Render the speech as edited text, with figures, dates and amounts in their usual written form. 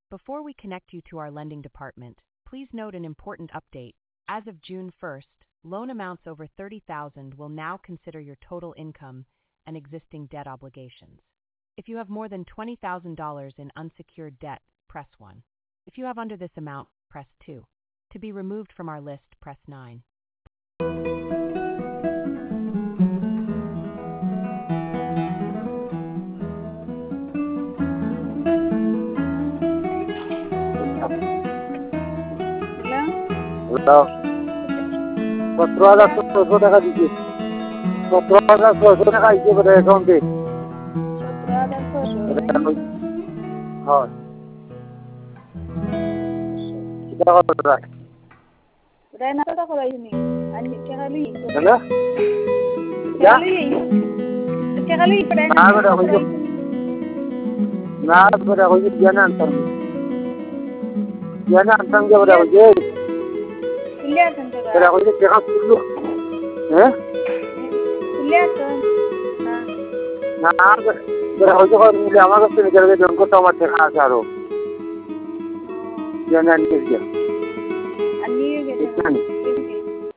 Before we connect you to our lending department, please note an important update. As of June 1st, loan amounts over $30,000 will now consider your total income and existing debt obligations. If you have more than $20,000 in unsecured debt, press 1. If you have under this amount, press 2. To be removed from our list, press 9. Hello. 17,600 টাকা দিচ্ছি। 17,600 টাকা আইছে বলে অ্যাকাউন্টে। 17,600 হয়। কিটা কথা? Udah enak tak kalau ini? Anjing kali. Halo? Ya? Kali pada enak. Nah, pada aku jangan antang. Jangan antang dia pada aku. Lihat kan juga. Pada aku jangan dulu. Lihat kan. Nah, pada aku kalau milih amaga sini kalau dia angkut sama cekak asaro. Jangan dia. Ani gitu.